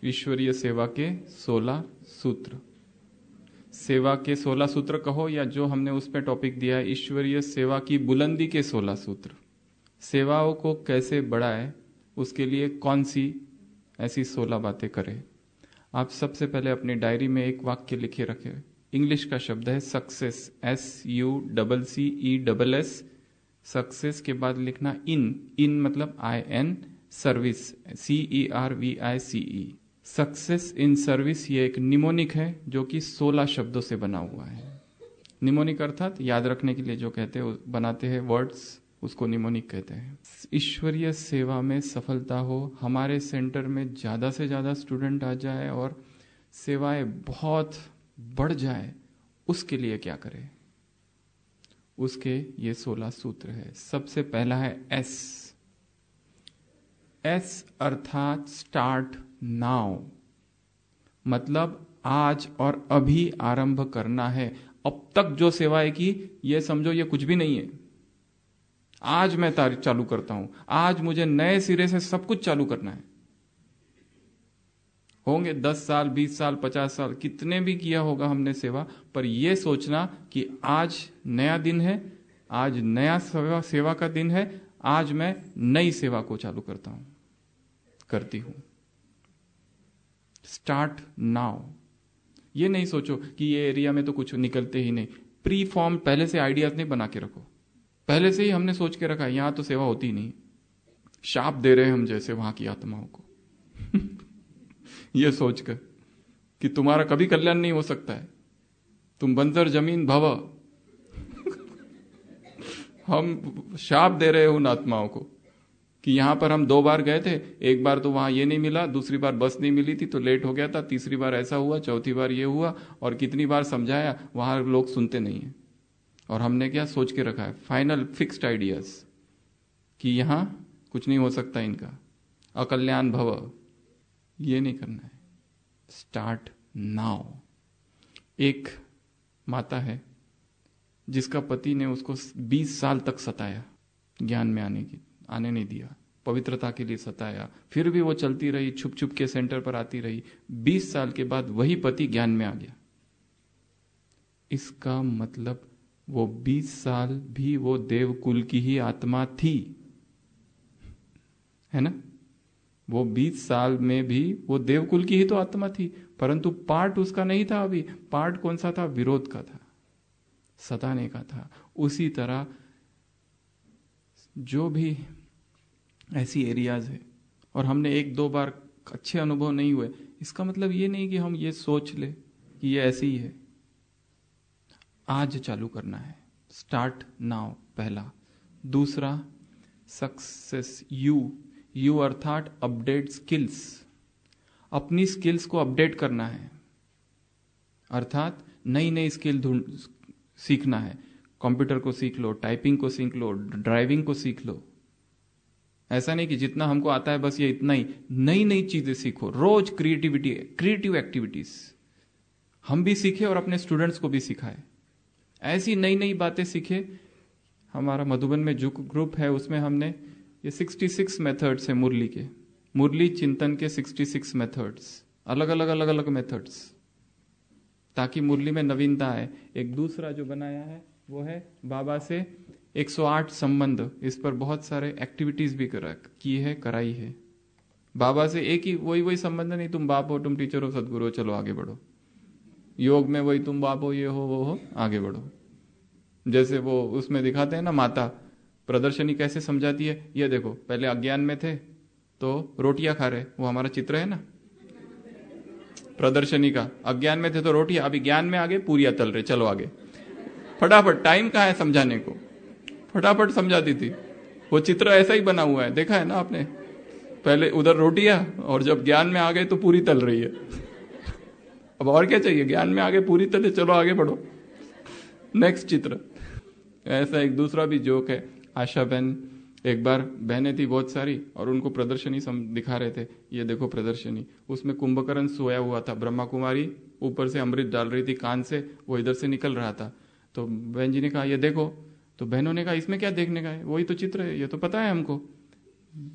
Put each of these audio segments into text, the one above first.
ईश्वरीय सेवा के 16 सूत्र। सेवा के 16 सूत्र कहो, या जो हमने उस पे टॉपिक दिया है ईश्वरीय सेवा की बुलंदी के 16 सूत्र। सेवाओं को कैसे बढ़ाए, उसके लिए कौन सी ऐसी 16 बातें करें। आप सबसे पहले अपनी डायरी में एक वाक्य लिखे रखें। इंग्लिश का शब्द है सक्सेस, SUCCESS। सक्सेस के बाद लिखना इन मतलब IN, service CERVICE। Success in service ये एक निमोनिक है जो कि 16 शब्दों से बना हुआ है। निमोनिक अर्थात याद रखने के लिए जो कहते हैं बनाते हैं वर्ड्स, उसको निमोनिक कहते हैं। ईश्वरीय सेवा में सफलता हो, हमारे सेंटर में ज़्यादा से ज़्यादा स्टूडेंट आ जाए और सेवाएं बहुत बढ़ जाए, उसके लिए क्या करें, उसके ये 16 सूत्र है। सबसे पहला है एस अर्थात स्टार्ट नाउ, मतलब आज और अभी आरंभ करना है। अब तक जो सेवाएं की ये समझो ये कुछ भी नहीं है। आज मैं चालू करता हूं, आज मुझे नए सिरे से सब कुछ चालू करना है। होंगे 10 साल 20 साल 50 साल कितने भी किया होगा हमने सेवा, पर यह सोचना कि आज नया दिन है, आज नया सेवा का दिन है, आज मैं नई सेवा को चालू करता हूं, करती हूं। Start now. ये नहीं सोचो कि ये एरिया में तो कुछ निकलते ही नहीं। प्री फॉर्म पहले से आइडियाज नहीं बना के रखो, पहले से ही हमने सोच के रखा यहां तो सेवा होती ही नहीं, शाप दे रहे हैं हम जैसे वहां की आत्माओं को ये सोचकर कि तुम्हारा कभी कल्याण नहीं हो सकता है, तुम बंजर जमीन भव हम शाप दे रहे हो उन आत्माओं को कि यहां पर हम 2 बार गए थे, एक बार तो वहां ये नहीं मिला, दूसरी बार बस नहीं मिली थी तो लेट हो गया था, तीसरी बार ऐसा हुआ, चौथी बार ये हुआ, और कितनी बार समझाया, वहां लोग सुनते नहीं है। और हमने क्या सोच के रखा है, फाइनल फिक्स्ड आइडियाज कि यहां कुछ नहीं हो सकता इनका, अकल्याण भव। ये नहीं करना है। Start now. एक माता है जिसका पति ने उसको 20 साल तक सताया, ज्ञान में आने नहीं दिया, पवित्रता के लिए सताया, फिर भी वो चलती रही, छुप छुप के सेंटर पर आती रही। 20 साल के बाद वही पति ज्ञान में आ गया। इसका मतलब वो 20 साल भी वो देवकुल की ही आत्मा थी, है ना। वो 20 साल में भी वो देवकुल की ही तो आत्मा थी, परंतु पार्ट उसका नहीं था। अभी पार्ट कौन सा था, विरोध का था, सताने का था। उसी तरह जो भी ऐसी एरियाज है और हमने 1-2 बार अच्छे अनुभव नहीं हुए, इसका मतलब ये नहीं कि हम ये सोच ले कि ये ऐसे ही है। आज चालू करना है। स्टार्ट नाउ पहला। दूसरा सक्सेस यू अर्थात अपडेट स्किल्स। अपनी स्किल्स को अपडेट करना है, अर्थात नई नई स्किल सीखना है। कंप्यूटर को सीख लो, टाइपिंग को सीख लो, ड्राइविंग को सीख लो। ऐसा नहीं कि जितना हमको आता है बस ये इतना ही, नई नई चीजें सीखो रोज। क्रिएटिव एक्टिविटीज हम भी सीखे और अपने स्टूडेंट्स को भी सिखाए। ऐसी नई नई बातें सीखे। हमारा मधुबन में जो ग्रुप है उसमें हमने ये 66 मेथड्स है मुरली के, मुरली चिंतन के 66 मेथड्स, अलग अलग मेथड्स, ताकि मुरली में नवीनता आए। एक दूसरा जो बनाया है वो है बाबा से 108 संबंध। इस पर बहुत सारे एक्टिविटीज भी कराई है। बाबा से एक ही वही संबंध नहीं, तुम बाप हो, तुम टीचर हो, सदगुरु हो, चलो आगे बढ़ो। योग में वही तुम बाप हो, ये हो, वो हो, आगे बढ़ो। जैसे वो उसमें दिखाते हैं ना, माता प्रदर्शनी कैसे समझाती है, ये देखो पहले अज्ञान में थे तो रोटियां खा रहे, वो हमारा चित्र है ना प्रदर्शनी का। अज्ञान में थे तो रोटियां, अभी ज्ञान में आगे पूरियां तल रहे, चलो आगे। फटाफट, टाइम कहाँ है समझाने को, फटाफट समझाती थी। वो चित्र ऐसा ही बना हुआ है, देखा है ना आपने, पहले उधर रोटियां और जब ज्ञान में आ गए तो पूरी तल रही है। अब और क्या चाहिए, ज्ञान में आगे पूरी तले, चलो आगे बढ़ो, नेक्स्ट चित्र। ऐसा एक दूसरा भी जोक है। आशा बहन, एक बार बहनें थी बहुत सारी और उनको प्रदर्शनी दिखा रहे थे, ये देखो प्रदर्शनी। उसमें कुंभकर्ण सोया हुआ था, ब्रह्मा कुमारी ऊपर से अमृत डाल रही थी कान से, वो इधर से निकल रहा था। तो बहन जी ने कहा ये देखो, तो बहनों ने कहा इसमें क्या देखने का है, वही तो चित्र है, ये तो पता है हमको।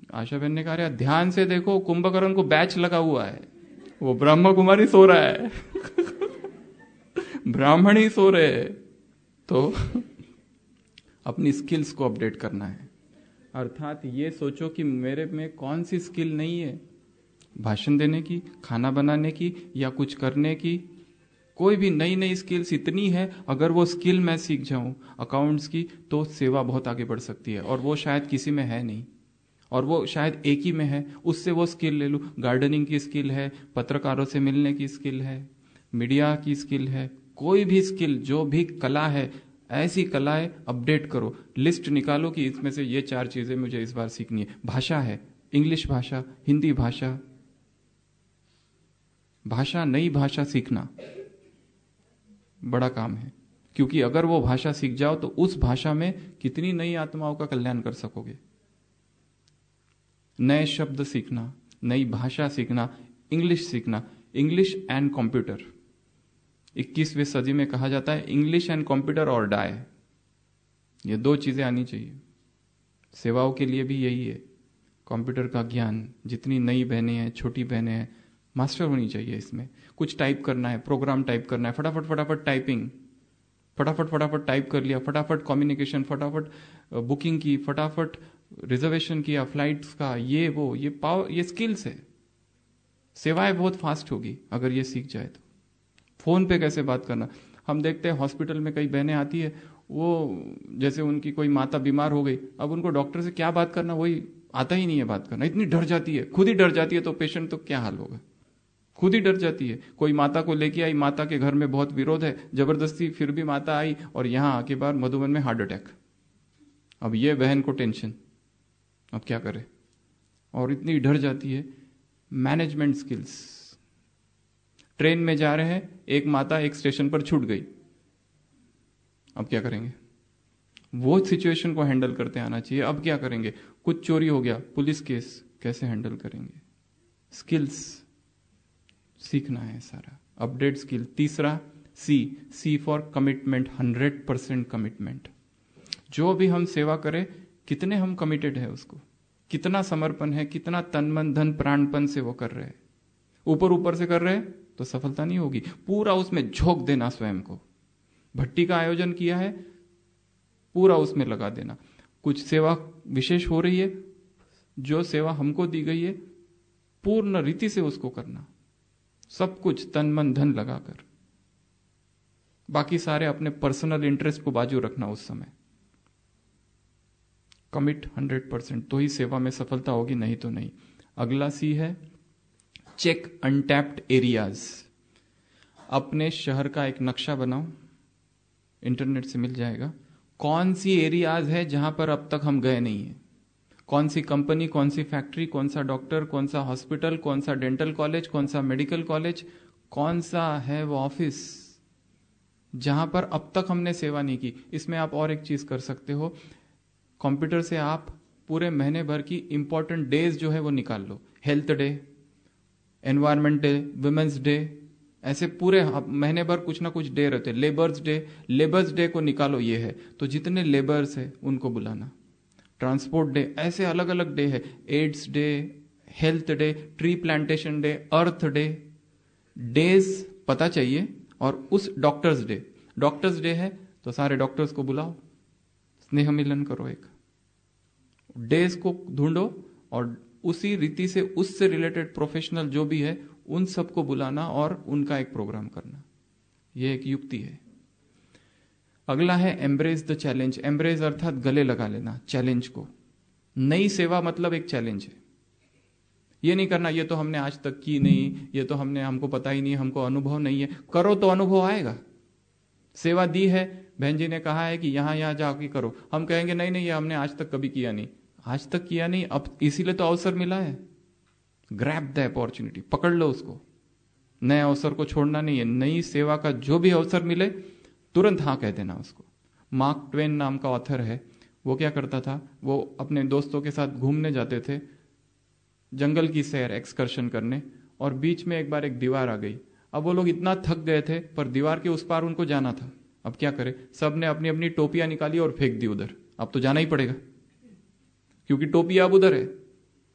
आशा बहन ने कहा अरे ध्यान से देखो, कुंभकर्ण को बैच लगा हुआ है, वो ब्रह्म कुमारी सो रहा है ब्राह्मण ही सो रहे हैं। तो अपनी स्किल्स को अपडेट करना है। अर्थात ये सोचो कि मेरे में कौन सी स्किल नहीं है, भाषण देने की, खाना बनाने की, या कुछ करने की। कोई भी नई नई स्किल्स इतनी है, अगर वो स्किल मैं सीख जाऊं अकाउंट्स की, तो सेवा बहुत आगे बढ़ सकती है। और वो शायद किसी में है नहीं, और वो शायद एक ही में है, उससे वो स्किल ले लूं। गार्डनिंग की स्किल है, पत्रकारों से मिलने की स्किल है, मीडिया की स्किल है, कोई भी स्किल, जो भी कला है, ऐसी कलाएं अपडेट करो। लिस्ट निकालो कि इसमें से ये 4 चीजें मुझे इस बार सीखनी है। भाषा है, इंग्लिश भाषा, हिंदी भाषा, नई भाषा सीखना बड़ा काम है, क्योंकि अगर वो भाषा सीख जाओ तो उस भाषा में कितनी नई आत्माओं का कल्याण कर सकोगे। नए शब्द सीखना, नई भाषा सीखना, इंग्लिश सीखना। इंग्लिश एंड कंप्यूटर, 21वीं सदी में कहा जाता है इंग्लिश एंड कंप्यूटर और डाई। ये 2 चीजें आनी चाहिए। सेवाओं के लिए भी यही है। कंप्यूटर का ज्ञान, जितनी नई बहनें हैं, छोटी बहनें हैं, मास्टर होनी चाहिए इसमें। कुछ टाइप करना है, प्रोग्राम टाइप करना है, फटाफट टाइपिंग, फटाफट टाइप कर लिया, फटाफट कम्युनिकेशन, फटाफट बुकिंग की, फटाफट रिजर्वेशन किया फ्लाइट्स का, ये वो, ये पावर, ये स्किल्स है। सेवाएं बहुत फास्ट होगी अगर ये सीख जाए तो। फोन पे कैसे बात करना, हम देखते हैं हॉस्पिटल में कई बहनें आती है, वो जैसे उनकी कोई माता बीमार हो गई, अब उनको डॉक्टर से क्या बात करना वही आता ही नहीं है बात करना, इतनी डर जाती है, खुद ही डर जाती है, तो पेशेंट तो क्या हाल होगा, खुद ही डर जाती है। कोई माता को लेके आई, माता के घर में बहुत विरोध है, जबरदस्ती फिर भी माता आई, और यहां आके बार मधुबन में हार्ट अटैक। अब ये बहन को टेंशन, अब क्या करे, और इतनी डर जाती है। मैनेजमेंट स्किल्स, ट्रेन में जा रहे हैं, एक माता एक स्टेशन पर छूट गई, अब क्या करेंगे, वो सिचुएशन को हैंडल करते आना चाहिए। अब क्या करेंगे, कुछ चोरी हो गया, पुलिस केस, कैसे हैंडल करेंगे। स्किल्स सीखना है सारा, अपडेट स्किल। तीसरा सी फॉर कमिटमेंट, 100% कमिटमेंट। जो भी हम सेवा करें, कितने हम कमिटेड है उसको, कितना समर्पण है, कितना तन मन धन प्राणपन से वो कर रहे हैं। ऊपर से कर रहे हैं तो सफलता नहीं होगी, पूरा उसमें झोंक देना स्वयं को। भट्टी का आयोजन किया है, पूरा उसमें लगा देना। कुछ सेवा विशेष हो रही है, जो सेवा हमको दी गई है पूर्ण रीति से उसको करना, सब कुछ तन मन धन लगाकर। बाकी सारे अपने पर्सनल इंटरेस्ट को बाजू रखना उस समय। कमिट 100%, तो ही सेवा में सफलता होगी, नहीं तो नहीं। अगला सी है चेक अनटैप्ड एरियाज। अपने शहर का एक नक्शा बनाओ, इंटरनेट से मिल जाएगा, कौन सी एरियाज है जहां पर अब तक हम गए नहीं है, कौन सी कंपनी, कौन सी फैक्ट्री, कौन सा डॉक्टर, कौन सा हॉस्पिटल, कौन सा डेंटल कॉलेज, कौन सा मेडिकल कॉलेज, कौन सा है वो ऑफिस जहां पर अब तक हमने सेवा नहीं की। इसमें आप और एक चीज कर सकते हो, कंप्यूटर से आप पूरे महीने भर की इंपॉर्टेंट डेज जो है वो निकाल लो। Health day, environment day, women's day, ऐसे पूरे महीने भर कुछ ना कुछ डे रहते। लेबर्स डे को निकालो, ये है तो जितने लेबर्स है उनको बुलाना। ट्रांसपोर्ट डे, ऐसे अलग अलग डे है। AIDS day, health day, tree plantation day, earth day, days पता चाहिए। और उस डॉक्टर्स डे है तो सारे डॉक्टर्स को बुलाओ, स्नेह मिलन करो, एक डेज को ढूंढो और उसी रीति से उससे रिलेटेड प्रोफेशनल जो भी है उन सबको बुलाना और उनका एक प्रोग्राम करना। यह एक युक्ति है। अगला है एम्ब्रेस द चैलेंज। एम्ब्रेस अर्थात गले लगा लेना चैलेंज को। नई सेवा मतलब एक चैलेंज है। ये नहीं करना ये तो हमने आज तक की नहीं, ये तो हमको पता ही नहीं, हमको अनुभव नहीं है। करो तो अनुभव आएगा। सेवा दी है, बहन जी ने कहा है कि यहां जाके करो, हम कहेंगे नहीं ये हमने आज तक कभी किया नहीं। आज तक किया नहीं, अब इसीलिए तो अवसर मिला है। ग्रैब द अपॉर्चुनिटी, पकड़ लो उसको। नए अवसर को छोड़ना नहीं है। नई सेवा का जो भी अवसर मिले तुरंत हाँ कह देना उसको। मार्क ट्वेन नाम का ऑथर है, वो क्या करता था, वो अपने दोस्तों के साथ घूमने जाते थे, जंगल की सैर, एक्सकर्शन करने, और बीच में एक बार एक दीवार आ गई। अब वो लोग इतना थक गए थे पर दीवार के उस पार उनको जाना था। अब क्या करे, सब ने अपनी अपनी टोपियां निकाली और फेंक दी उधर। अब तो जाना ही पड़ेगा क्योंकि टोपी अब उधर है।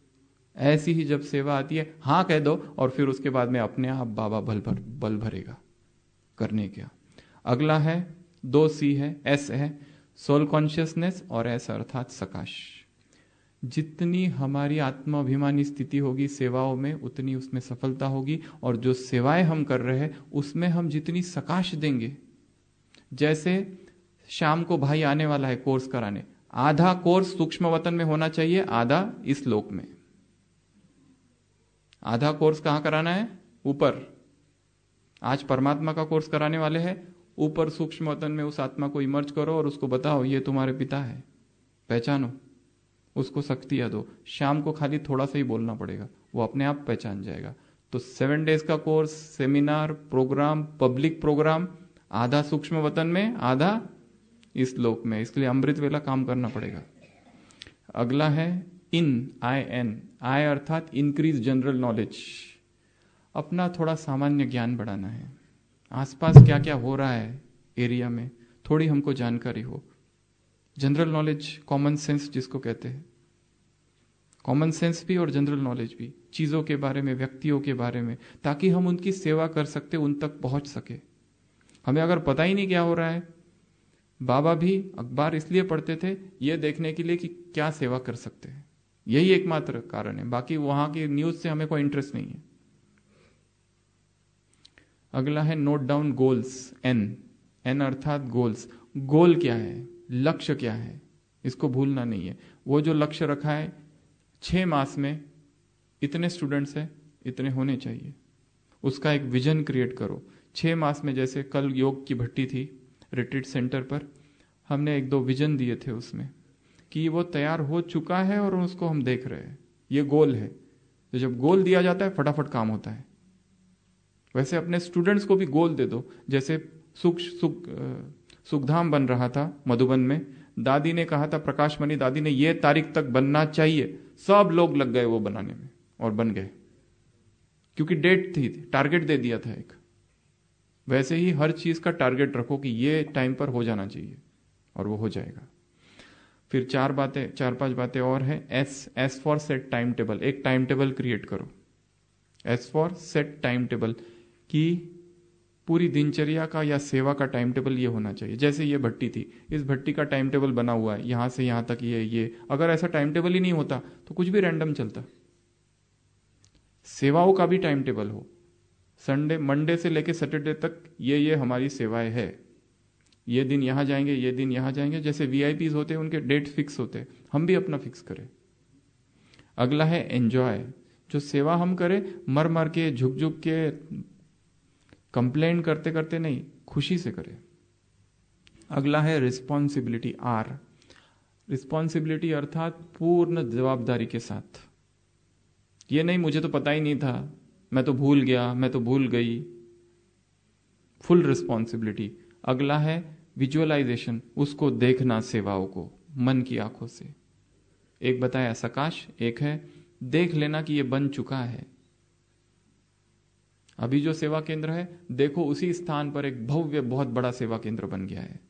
ऐसी ही जब सेवा आती है हाँ कह दो और फिर उसके बाद में अपने आप बाबा बल भरेगा करने का। अगला है 2C है, S है सोल कॉन्शियसनेस और S अर्थात सकाश। जितनी हमारी आत्माभिमानी स्थिति होगी सेवाओं में उतनी उसमें सफलता होगी, और जो सेवाएं हम कर रहे हैं उसमें हम जितनी सकाश देंगे, जैसे शाम को भाई आने वाला है कोर्स कराने, आधा कोर्स सूक्ष्म वतन में होना चाहिए, आधा इस लोक में। आधा कोर्स कहां कराना है? ऊपर। आज परमात्मा का कोर्स कराने वाले हैं, ऊपर सूक्ष्म वतन में उस आत्मा को इमर्ज करो और उसको बताओ ये तुम्हारे पिता है, पहचानो, उसको शक्तियां दो। शाम को खाली थोड़ा सा ही बोलना पड़ेगा, वो अपने आप पहचान जाएगा। तो 7 डेज का course, seminar, programme, public programme, आधा सूक्ष्म वतन में, आधा इस लोक में, इसलिए अमृत वेला काम करना पड़ेगा। अगला है IN, आई अर्थात इंक्रीज जनरल नॉलेज। अपना थोड़ा सामान्य ज्ञान बढ़ाना है, आसपास क्या क्या हो रहा है एरिया में थोड़ी हमको जानकारी हो। जनरल नॉलेज, कॉमन सेंस जिसको कहते हैं, कॉमन सेंस भी और जनरल नॉलेज भी, चीजों के बारे में, व्यक्तियों के बारे में, ताकि हम उनकी सेवा कर सकते, उन तक पहुंच सके। हमें अगर पता ही नहीं क्या हो रहा है, बाबा भी अखबार इसलिए पढ़ते थे ये देखने के लिए कि क्या सेवा कर सकते हैं, यही एकमात्र कारण है, बाकी वहां की न्यूज से हमें कोई इंटरेस्ट नहीं है। अगला है नोट डाउन गोल्स, एन अर्थात गोल्स। गोल क्या है, लक्ष्य क्या है, इसको भूलना नहीं है। वो जो लक्ष्य रखा है 6 मास में इतने स्टूडेंट्स हैं, इतने होने चाहिए, उसका एक विजन क्रिएट करो। 6 मास में, जैसे कल योग की भट्टी थी रिट्रीट सेंटर पर, हमने 1-2 विजन दिए थे उसमें कि वो तैयार हो चुका है और उसको हम देख रहे हैं, ये गोल है। तो जब गोल दिया जाता है फटाफट काम होता है। वैसे अपने स्टूडेंट्स को भी गोल दे दो। जैसे सुखधाम बन रहा था मधुबन में, दादी ने कहा था, प्रकाश मणि दादी ने, ये तारीख तक बनना चाहिए, सब लोग लग गए वो बनाने में और बन गए, क्योंकि डेट थी, टारगेट दे दिया था एक। वैसे ही हर चीज का टारगेट रखो कि ये टाइम पर हो जाना चाहिए, और वो हो जाएगा। फिर 4-5 बातें और है। S for set time table, एक टाइम टेबल क्रिएट करो। S for set time table, कि पूरी दिनचर्या का या सेवा का टाइम टेबल ये होना चाहिए। जैसे ये भट्टी थी, इस भट्टी का टाइम टेबल बना हुआ है, यहां से यहां तक ये। अगर ऐसा टाइम टेबल ही नहीं होता तो कुछ भी रैंडम चलता। सेवाओं का भी टाइम टेबल हो, मंडे से लेके सैटरडे तक ये हमारी सेवाएं है, ये दिन यहां जाएंगे, ये दिन यहां जाएंगे। जैसे VIPs होते हैं उनके डेट फिक्स होते हैं, हम भी अपना फिक्स करें। अगला है एंजॉय, जो सेवा हम करें मर मर के, झुक झुक के, कंप्लेन करते करते नहीं, खुशी से करें। अगला है रिस्पॉन्सिबिलिटी, R। रिस्पॉन्सिबिलिटी अर्थात पूर्ण जवाबदारी के साथ। ये नहीं मुझे तो पता ही नहीं था, मैं तो भूल गया, मैं तो भूल गई। Full responsibility. अगला है विजुअलाइजेशन, उसको देखना सेवाओं को मन की आंखों से। एक बताया सकाश, एक है देख लेना कि ये बन चुका है। अभी जो सेवा केंद्र है देखो, उसी स्थान पर एक भव्य बहुत बड़ा सेवा केंद्र बन गया है।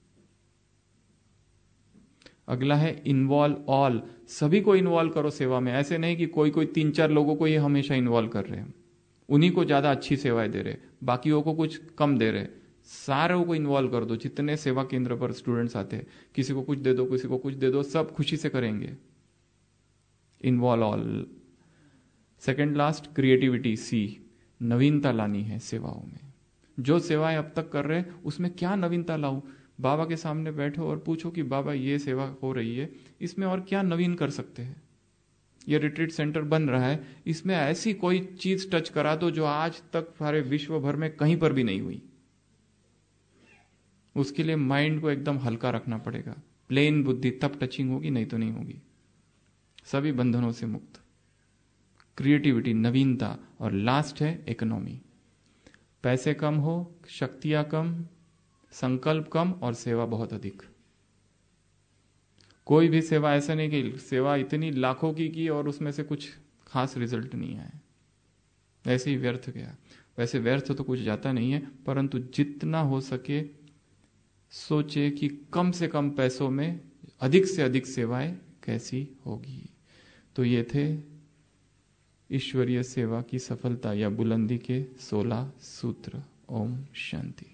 अगला है इन्वॉल्व ऑल, सभी को इन्वॉल्व करो सेवा में। ऐसे नहीं कि कोई 3-4 लोगों को ये हमेशा इन्वॉल्व कर रहे हैं, उन्हीं को ज्यादा अच्छी सेवाएं दे रहे, बाकियों को कुछ कम दे रहे। सारों को इन्वॉल्व कर दो। जितने सेवा केंद्र पर स्टूडेंट्स आते हैं, किसी को कुछ दे दो, किसी को कुछ दे दो, सब खुशी से करेंगे। Involve all. Second last creativity, C। नवीनता लानी है सेवाओं में। जो सेवाएं अब तक कर रहे हैं उसमें क्या नवीनता लाऊं। बाबा के सामने बैठो और पूछो कि बाबा ये सेवा हो रही है, इसमें और क्या नवीन कर सकते हैं। ये रिट्रीट सेंटर बन रहा है, इसमें ऐसी कोई चीज टच करा दो जो आज तक सारे विश्व भर में कहीं पर भी नहीं हुई। उसके लिए माइंड को एकदम हल्का रखना पड़ेगा, प्लेन बुद्धि, तब टचिंग होगी, नहीं तो नहीं होगी। सभी बंधनों से मुक्त। क्रिएटिविटी, नवीनता। और लास्ट है इकोनॉमी। पैसे कम हो, शक्तियां कम, संकल्प कम और सेवा बहुत अधिक। कोई भी सेवा ऐसा नहीं कि सेवा इतनी लाखों की और उसमें से कुछ खास रिजल्ट नहीं आए, ऐसे ही व्यर्थ गया। वैसे व्यर्थ तो कुछ जाता नहीं है, परंतु जितना हो सके सोचे कि कम से कम पैसों में अधिक से अधिक सेवाएं कैसी होगी। तो ये थे ईश्वरीय सेवा की सफलता या बुलंदी के 16 सूत्र। ओम शांति।